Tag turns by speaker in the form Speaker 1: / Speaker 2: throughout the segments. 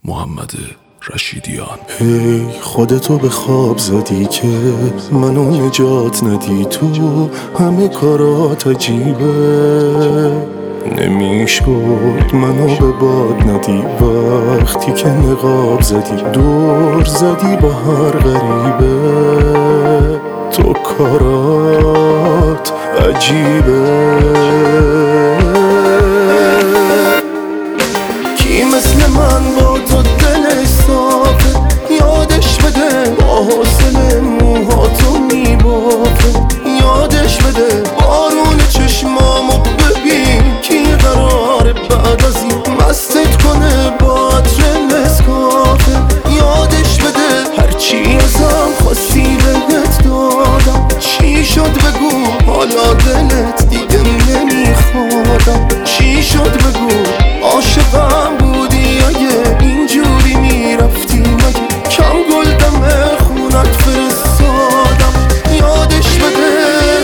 Speaker 1: محمد رشیدیان.
Speaker 2: هی خودتو به خواب زدی که منو نجات ندی، تو همه کارات عجیبه. نمیشد منو به باد ندی وقتی که نقاب زدی، دور زدی با هر غریبه. تو کارات عجیبه. کی مثل من با تو دلش صافه، یادش بده با حسن موهاتو میبافه. یادش بده بارون چشمامو ببین، کی قراره بعد از این مستت کنه با عطر نسکافه. یادش بده هرچی ازم خواستی بهت دادم، چی شد بگو حالا دلت دیگه نمیخوادم. چی شد بگو عاشقم بودی اگه اینجوری میرفتی، مگه کم گل دم خونت فرستادم. یادش بده.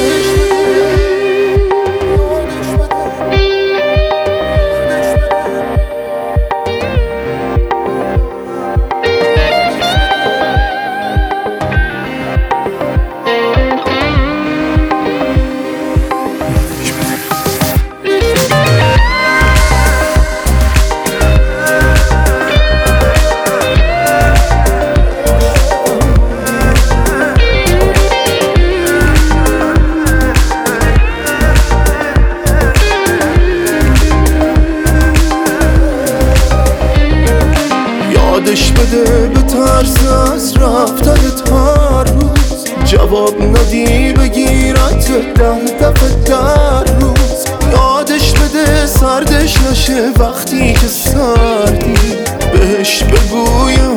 Speaker 2: یادش بده به ترس از رفتنت هر روز جواب ندی بگیرت 10 دفعه در روز. یادش بده سردش نشه وقتی که سردی، بهش بگوی